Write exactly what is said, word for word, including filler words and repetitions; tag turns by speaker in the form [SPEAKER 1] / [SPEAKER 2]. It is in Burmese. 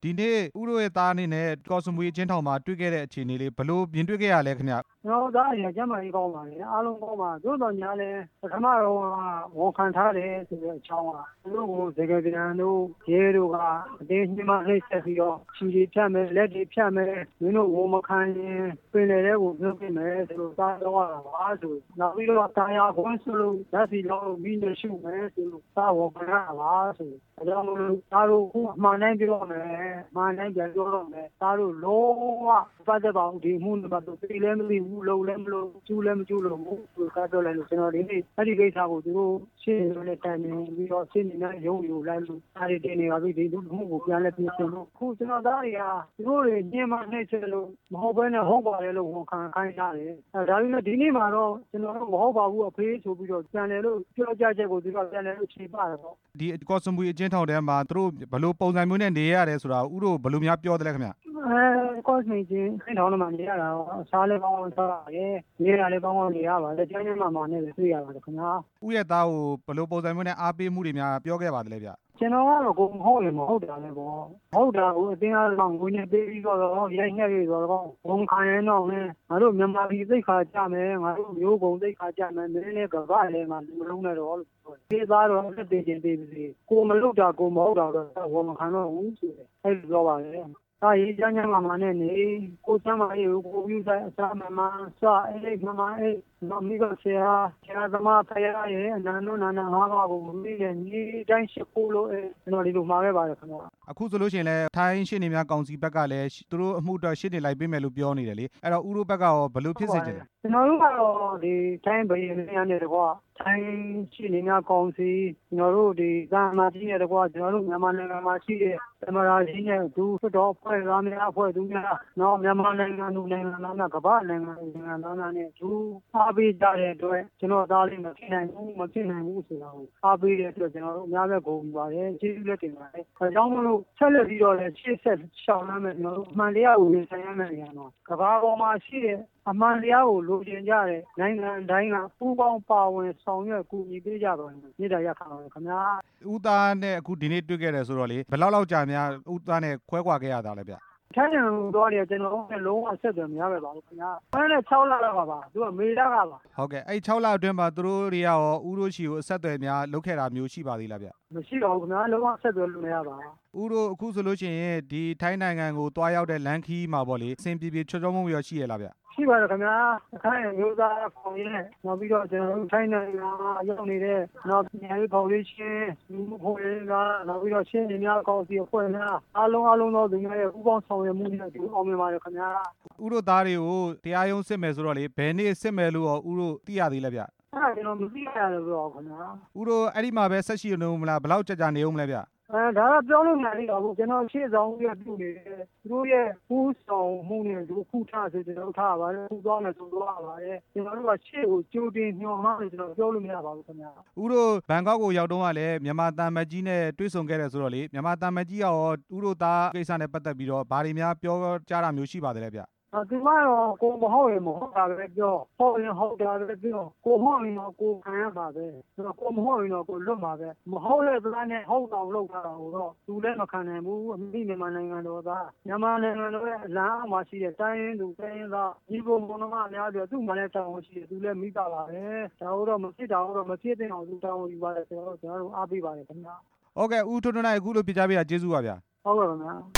[SPEAKER 1] ဒီနေ့ဦးတို့ရဲ့သားအနေနဲ့ကော့စမွေအကျဉ်းထောင်မှာတွေ့ခဲ့တဲ့အခြေအနေလေးဘယ်လိုမြင်တွေ့ခဲ့ရလဲခင်ဗျ
[SPEAKER 2] ကျွန်တော်သားရကျမ်းမာရေးကောင်းပါလေအားလုံးကောင်းပါသို့တော်ညာလဲပထမတော့ဝန်ခံထားတယ်ဆိုတဲ့အကြောင်းကသူတို့ကိုစကားပြန်တို့ရဲတို့ကအတင်းညှိမှနှိပ်စက်ပြီးတော့ခြေတွေဖြတ်မယ်လက်တွေဖြတ်မယ်မင်းတို့ဝန်မခံရင်ပင်လေတဲ့ကိုပြုတ်ပြမယ်ဆိုတော့သားတော့ရတာပါဆိုနောက်ပြီးတော့တာယာခွန်းဆိုလို့ဓာတ်စီလောက်ပြီးနေရှုမယ်ဆိုလို့သားဝန်ခံရပါဆိုအဲကြောင့်မို့လို့သားတို့ခုအမှန်တိုင်းပြောမယ်အမှန်တိုင်းပြန်ပြောတော့မယ်သားတို့လုံးဝပတ်သက်ပါဘူးဒီမှုတွေတော့သိလဲမသိဘူးလုံးလဲမလို့ကျူးလဲမကျူးလို့ဘူးသူကပြောလိုက်လို့ကျွန်တော်ဒီနေ့အဲ့ဒီကိစ္စကိုသူတို့ရှင်းနေလို့တိုင်နေပြီးတော့ရှင်းနေတဲ့ရုံးယူလိုက်လို့အားတွေတင်နေပါပြီဒီမှုကိုပြန်လဲပြင်ဆင်လို့ခုကျွန်တော်သားတွေကသူတို့တွေညင်မနှိမ့်ချလို့မဟုတ်ဘဲနဲ့ဟုတ်ပါတယ်လို့ဝန်ခံခိုင်းထားတယ်အဲဒါပေမဲ့ဒီနေ့မှာတော့ကျွန်တော်တို့မဟုတ်ပါဘူးအဖေးဆိုပြီးတော့ပြန်လဲလို့ပြောကြချက်ကိုသူကပြန်လဲလို့ခြေပါတယ်ပေါ့
[SPEAKER 1] ဒီကော့စမွေအကျဉ်းထောင်ထဲမှာသူတို့ဘယ်လိုပုံစံမျိုးနဲ့နေရတယ်ဆိုတာဦးတို့ဘယ်လိုများပြောတယ်လဲခင်ဗျ
[SPEAKER 2] အဲကော့စမွေချင်းအဲ့ထောင်ထဲမှာနေရတာတော့အစားလေးကောင်းအောင်စားရတယ်နေရလေးကောင်းအောင်နေရပါတယ်ကျန်းကျန်းမာမာနဲ့တွေ့ရပါတယ်ခင်ဗျာ
[SPEAKER 1] ဦးရဲ့သားကိုဘယ်လိုပုံစံမျိုးနဲ့အားပေးမှုတွေများပြောခဲ့ပါတယ်လဲဗျ
[SPEAKER 2] ကျွန်တော်ကတော့ကိုမဟုတ်ရင်မဟုတ်တာလည်းပေါ့ဟုတ်တာကိုအတင်းအားလုံးငွေနဲ့ပေးပြီးတော့ရိုက်နှက်ပြီးတော့ဝန်ခံရင်တော့လည်းငါတို့မြန်မာပြည်သိက္ခာကြမယ်ငါတို့မျိုးကုန်သိက္ခာကြမယ်မင်းလည်းကဗတ်လည်းငါမလုံးနဲ့တော့လို့ပြေးသားတော့အသက်တင်တင်ပေးပြီကိုမလုပ်တာကိုမဟုတ်တာတော့ဝန်မခံတော့ဘူးဆိုတယ်အဲ့လိုပြောပါလေဒါရေးချမ်းချမ်းမာမာနဲ့နေကိုချမ်းမာရေးကိုကိုယူဆိုင်အစားမမစအဲ့မမအဲ့မမီကဆရာဆရာသမားဖရာရဲ့အနန္တနာနာငါးပါးကိုမိရဲ့ညီတိုင်းရှိခိုးလို့အဲ့ကျွန်တော်ဒီလိုမှာခဲ့ပါတယ်ခင်ဗျာ
[SPEAKER 1] အခုဆိုလို့ရှိရင်လည်းထိုင်းရှင်းနေများကောင်စီဘက်ကလည်းသူတို့အမှုတော့ရှင်းနေလိုက်ပေးမယ်လို့ပြောနေတယ်လေအဲ့တော့ဦးတို့ဘက်ကရောဘယ်လိုဖြစ်စေချင်လဲ
[SPEAKER 2] ကျွန်တော်တို့ကတော့ဒီထိုင်းဘယ်နေရာနဲ့တကွာထိုင်းရှင်းနေများကောင်စီကျွန်တော်တို့ဒီသာမာကြီးနဲ့တကွာကျွန်တော်တို့မြန်မာနိုင်ငံမှာရှိတဲ့သမရာကြီးနဲ့သူတော်ဖွဲ့သားများအဖွဲ့သူများနော်မြန်မာနိုင်ငံသူနိုင်ငံသားများကမ္ဘာနိုင်ငံနိုင်ငံသားများနဲ့သူအားပေးကြတဲ့အတွက်ကျွန်တော်သားလေးမဖြစ်နိုင်ဘူးမဖြစ်နိုင်ဘူးဆိုတာကိုအားပေးတဲ့အတွက်ကျွန်တော်တို့အများပဲဂုဏ်ယူပါတယ်ကျေးဇူးလက်တင်ပါတယ်အဲကြောင့်မလို့ဆက်လက်ပြီးတော့လည်းရှေ့ဆက်ရှောင်လာမယ်ကျွန်တော်တို့အမှန်တရားကိုမြင်ဆိုင်ရမယ်ညာတော့ကမ္ဘာပေါ်မှာရှိတဲ့အမှန်တရားကိုလိုချင်ကြတဲ့နိုင်ငံတိုင်းကပူးပေါင်းပါဝင်ဆောင်ရွက်ကူညီပေးကြပါမယ်မြေတားရခံပါမယ်ခင်ဗျာ
[SPEAKER 1] ဦးသားနဲ့အခုဒီနေ့တွေ့ခဲ့တယ်ဆိုတော့လေဘယ်လောက်လောက်ကြာများဦးသားနဲ့ခွဲခွာခဲ့ရတာလဲဗျ
[SPEAKER 2] ထိုင်းနိုင်ငံသွားတယ်ကျွန်တော်တို့လုံးဝအဆက်အသွယ်မရပဲပါဘူးခင်ဗျာအဲ့နဲ့၆လလောက်ပါပါသူကမေလကပါ
[SPEAKER 1] ဟုတ်ကဲ့အဲ့၆လအတွင်းမှာသူတို့တွေရောဦးတို့ရှိကိုအဆက်အသွယ်များလုပ်ခဲ့တာမျိုးရှိပါသေးလားဗျ
[SPEAKER 2] မရှိတော့ဘူးခင်ဗျာလုံးဝအဆက်အသွယ်လုပ်နေရပါ
[SPEAKER 1] ဦးတို့အခုဆိုလို့ရှိရင်ဒီထိုင်းနိုင်ငံကိုတွားရောက်တဲ့လမ်းခီးမှာပေါ့လေအဆင်ပြေပြေချောချောမွေ့မွေ့ရှိရလားဗျ
[SPEAKER 2] ရှိပါတယ်ခင်ဗျာထိုင်းမျိုးသားဖောင်ရဲနောက်ပြီးတော့ကျွန်တော်တို့ထိုင်းနိုင်ငံရောက်နေတဲ့နောက်ပြည်ရေးဖောင်ဒေးရှင်းလူမှုဖောင်ရဲကနောက်ပြီးတော့ရှင်းနေများကောင်စီအဖွဲ့များအားလုံးအားလုံးသောသူများရဲ့ဥပပေါင်းဆောင်ရွက်မှုတွေဒီအောင်မြင်ပါတယ်ခင်ဗျာ
[SPEAKER 1] ဦးတို့သားတွေကိုတရားရုံးစစ်မယ်ဆိုတော့လေဘယ်နေ့စစ်မယ်လို့ရောဦးတို့သိရသေးလဲဗျ
[SPEAKER 2] အဲ့ဒါကျွန်တော်မသိရဘူးတော့ခင်ဗျာ
[SPEAKER 1] ဦးတို့အဲ့ဒီမှာပဲဆက်ရှိနေဦးမလားဘယ်လောက်ကြာကြာနေဦးမလဲဗျ
[SPEAKER 2] အဲဒါကပြောလို့နိုင်တော့ဘူးကျွန်တော်ရှေ့ဆောင်ရပြုနေတယ်သူတို့ရဲ့ကူးဆောင်မှုနဲ့သူခုထားဆိုကျွန်တော်ထားပါတယ်ခုသွားမယ်ဆိုသွားပါတယ်ကျွန်တော်တို့ကရှေ့ကိုကြိုတင်ညှော်မှလို့ကျွန်တော်ပြောလို့မရပါဘူးခင်ဗျာ
[SPEAKER 1] ဦးတို့ဘန်ကောက်ကိုရောက်တော့ကလည်းမြန်မာတန်မကြီးနဲ့တွေ့ဆုံခဲ့တယ်ဆိုတော့လေမြန်မာတန်မကြီးရောဦးတို့သားကိစ္စနဲ့ပတ်သက်ပြီးတော့ဘာတွေများပြောကြားတာမျိုးရှိပါသလဲဗျ
[SPEAKER 2] ဒီမှာတော့ကိုမဟုတ်ရင်မဟုတ်တာပဲပြောဟုတ်ရင်ဟုတ်တာပဲပြောကိုဟုတ်ရင်တော့ကိုခံရပါပဲဆိုတော့ကိုမဟုတ်ရင်တော့ကိုလွတ်မှာပဲမဟုတ်တဲ့သားနဲ့ဟုတ်အောင်လုပ်တာတော့သူလည်းမခံနိုင်ဘူးအမိမြန်မာနိုင်ငံတော်သားမြန်မာနိုင်ငံတော်ရဲ့အလားအမှာရှိတဲ့တိုင်းရင်းသူတိုင်းရင်းသားဒီပုံပုံမှန်အများပြောသူ့မှလည်းတောင်းရှိတယ်သူလည်းမိတာပါပဲဒါတော့မဖြစ်တာတော့မဖြစ်တဲ့အောင်သူတောင်းယူပါတယ်ဆိုတော့ကျွန်တော်တို့အားပေးပါတယ်ခင်ဗျာ
[SPEAKER 1] ဟုတ်ကဲ့ဦးထွန်းထွန်းနိုင်အခုလိုပြကြပေးတာကျေးဇူးပါဗျာ
[SPEAKER 2] ဟုတ်ကဲ့ခင်ဗျာ